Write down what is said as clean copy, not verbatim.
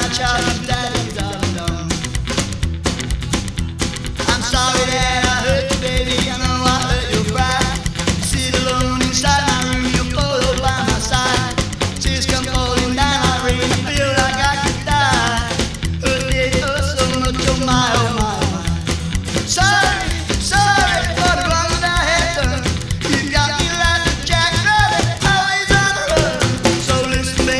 my child and daddy's all alone. I'm sorry that I hurt you, baby. I know I hurt your pride. You sit alone inside my room, your photo by my side. Tears come falling down.